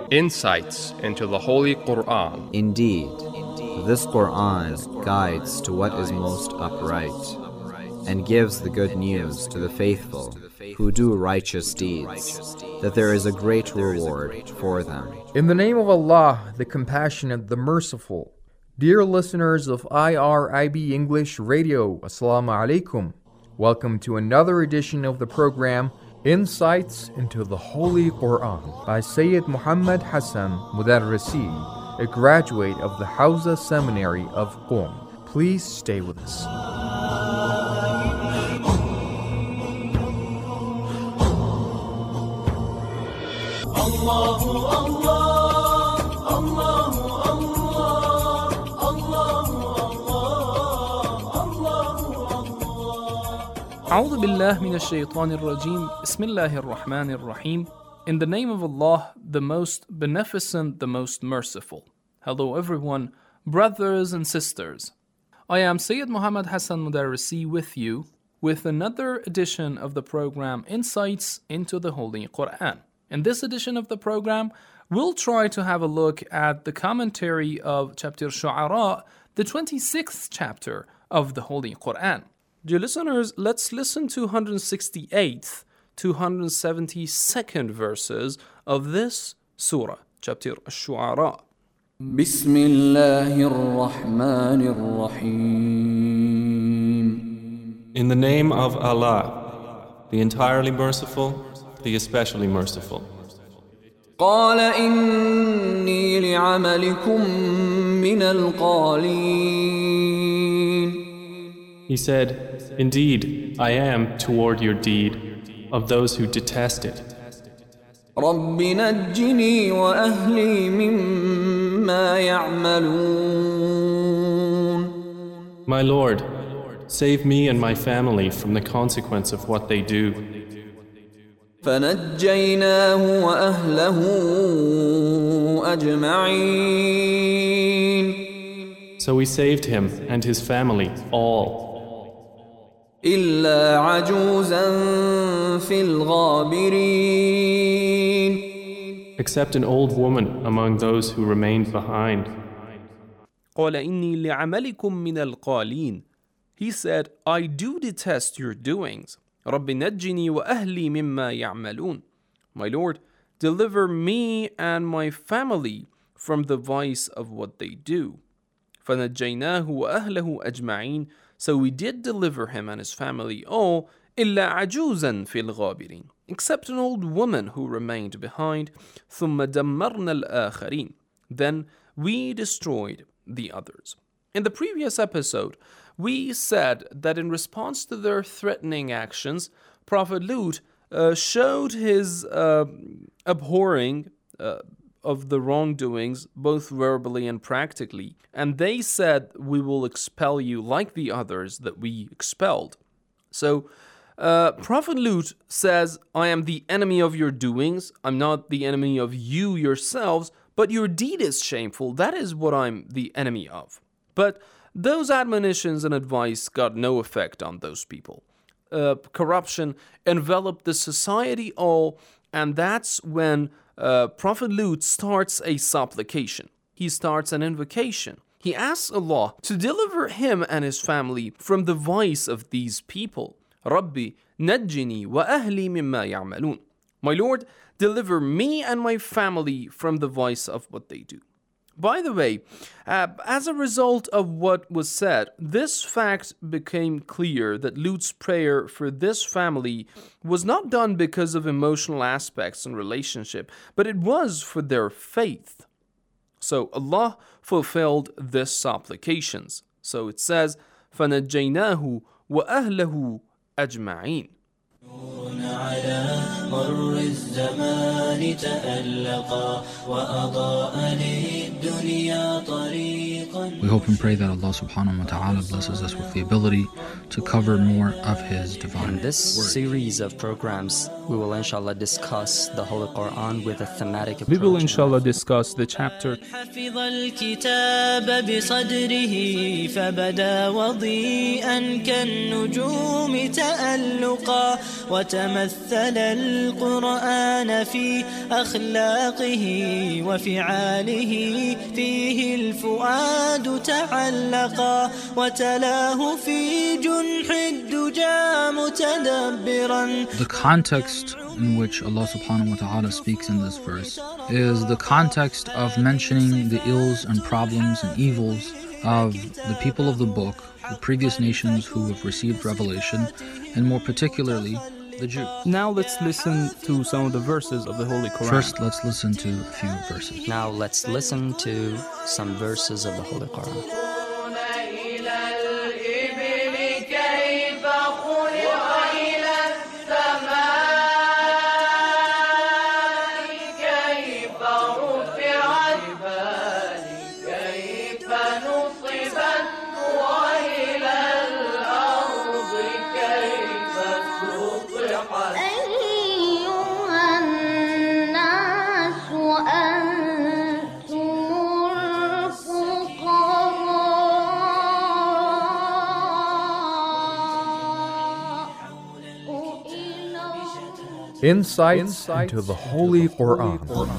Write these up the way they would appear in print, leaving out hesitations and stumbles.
Insights into the Holy Quran. Indeed, this Quran guides to what is most upright and gives the good news to the faithful who do righteous deeds, that there is a great reward for them. In the name of Allah, the Compassionate, the Merciful. Dear listeners of IRIB English Radio, Assalamu alaikum. Welcome to another edition of the program, Insights into the Holy Quran, by Sayyid Muhammad Hassan Mudarrisi, a graduate of the Hawza Seminary of Qom. Please stay with us. أعوذ بالله من الشيطان الرجيم بسم الله الرحمن الرحيم. In the name of Allah, the most beneficent, the most merciful. Hello everyone, brothers and sisters. I am Sayyid Muhammad Hassan Mudarrisi with you with another edition of the program Insights into the Holy Quran. In this edition of the program, we'll try to have a look at the commentary of chapter Shu'ara, the 26th chapter of the Holy Quran. Dear listeners, let's listen to 168th to 172nd verses of this surah, chapter Ash-Shu'ara. بسم الله الرحمن الرحيم. In the name of Allah, the entirely merciful, the especially merciful. قال إني لعملكم من القالين. He said, Indeed, I am toward your deed of those who detest it. رب نجني وأهلي مما يعملون. My Lord, save me and my family from the consequence of what they do. فنجيناه وأهله أجمعين. So we saved him and his family all. إلا عجوزا في الغابرين. Except an old woman among those who remained behind. قال إني لعملكم من القالين. He said, I do detest your doings. رب نجني وأهلي مما يعملون. My Lord, deliver me and my family from the vice of what they do. فنجيناه وأهله أجمعين. So we did deliver him and his family all, إلا عجوزا في الغابرين, except an old woman who remained behind. ثم دمرنا الآخرين. Then we destroyed the others. In the previous episode, we said that in response to their threatening actions, Prophet Lut showed his abhorring of the wrongdoings, both verbally and practically. And they said, we will expel you like the others that we expelled. So, Prophet Lut says, I am the enemy of your doings. I'm not the enemy of you yourselves, but your deed is shameful. That is what I'm the enemy of. But those admonitions and advice got no effect on those people. Corruption enveloped the society all, and that's when Prophet Lut starts a supplication. He starts an invocation. He asks Allah to deliver him and his family from the vice of these people. Rabbi najjini wa ahli mimma ya'malun. My Lord, deliver me and my family from the vice of what they do. By the way, as a result of what was said, this fact became clear that Lut's prayer for this family was not done because of emotional aspects and relationship, but it was for their faith. So Allah fulfilled this supplications. So it says, فَنَجَّيْنَاهُ وَأَهْلَهُ أَجْمَعِينَ. على مر الزمان تألقا وأضاء للدنيا طريقا. We hope and pray that Allah subhanahu wa ta'ala blesses us with the ability to cover more of His divine In this word. series of programs, we will inshallah discuss the Holy Quran with a thematic approach. We will inshallah discuss the chapter. حفظ الكتاب بصدره فبدا وضيئا كالنجوم تألقا وتمثل القرآن في أخلاقه وفعاله فيه الفؤاد تعلقا وتلاه في جنح الدجى متدبرا. The context in which Allah subhanahu wa ta'ala speaks in this verse is the context of mentioning the ills and problems and evils of the people of the book, the previous nations who have received revelation, and more particularly the Jews. Now let's listen to some of the verses of the Holy Quran. First, let's listen to a few verses. Now let's listen to some verses of the Holy Quran. Insights into the Holy Quran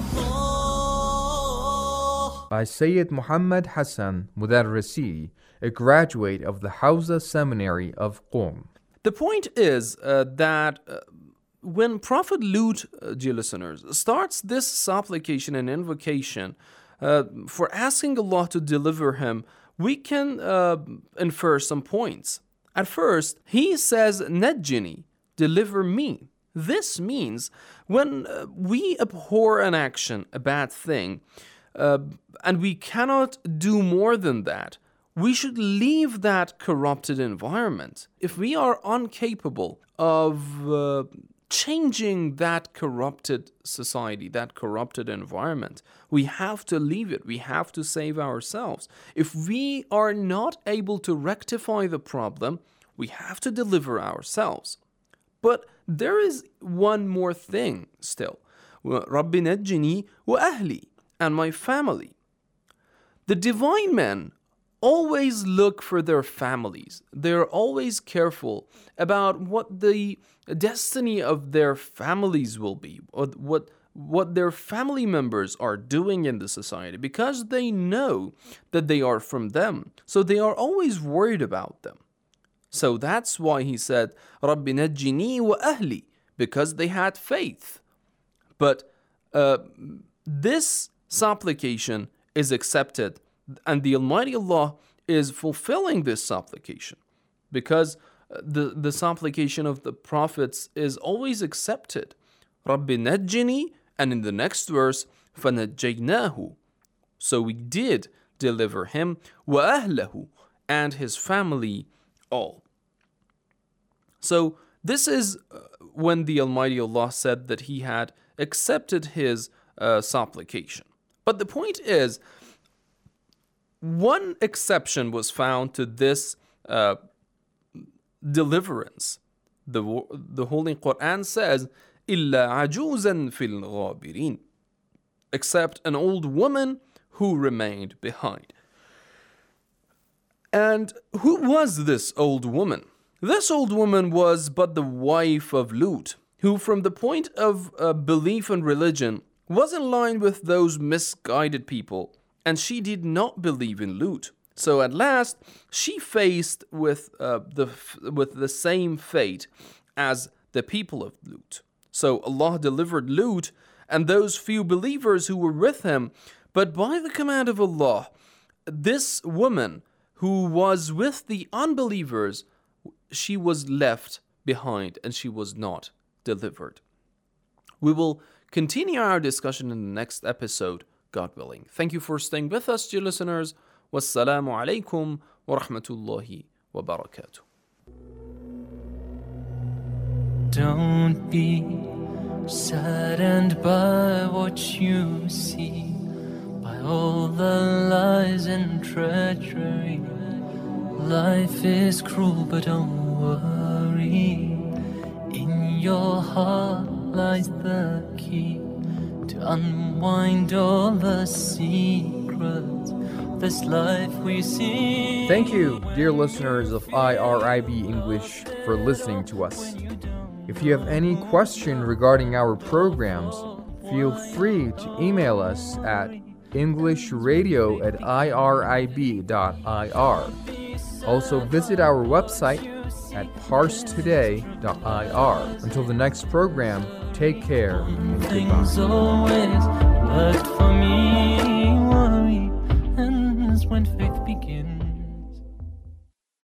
by Sayyid Muhammad Hassan Mudarrisi, a graduate of the Hawza Seminary of Qom. The point is that when Prophet Lut, dear listeners, starts this supplication and invocation for asking Allah to deliver him, we can infer some points. At first, he says, Najjini, deliver me. This means when we abhor an action, a bad thing, and we cannot do more than that, we should leave that corrupted environment. If we are incapable of changing that corrupted society, that corrupted environment, we have to leave it. We have to save ourselves. If we are not able to rectify the problem, we have to deliver ourselves. But there is one more thing still. رَبِّ نَجِّنِي وَأَهْلِي, and my family. The divine men always look for their families. They're always careful about what the destiny of their families will be, or what their family members are doing in the society, because they know that they are from them. So they are always worried about them. So that's why he said, رَبِّ نَجِّنِي وَأَهْلِي, because they had faith. But this supplication is accepted, and the Almighty Allah is fulfilling this supplication, because the supplication of the prophets is always accepted. رَبِّ نَجِّنِي, and in the next verse, فَنَجَّيْنَاهُ, so we did deliver him, وَأَهْلَهُ, and his family all. So this is when the Almighty Allah said that he had accepted his supplication. But the point is, one exception was found to this deliverance. The Holy Quran says, إِلَّا عَجُوزًا فِي الْغَابِرِينَ, except an old woman who remained behind. And who was this old woman? This old woman was but the wife of Lut, who from the point of belief and religion was in line with those misguided people, and she did not believe in Lut. So at last, she faced with the same fate as the people of Lut. So Allah delivered Lut and those few believers who were with him, but by the command of Allah, this woman who was with the unbelievers, she was left behind and she was not delivered. We will continue our discussion in the next episode, God willing. Thank you for staying with us, dear listeners. Wassalamu alaikum wa rahmatullahi wa barakatuh. Don't be saddened by what you see, by all the lies and treachery. Life is cruel, but don't worry. In your heart lies the key to unwind all the secrets of this life we see. Thank you, dear listeners of IRIB English, for listening to us. If you have any question regarding our programs, feel free to email us at englishradio@irib.ir. Also visit our website at parstoday.ir. Until the next program, take care and Things goodbye. always worked for me. Worry ends when faith begins.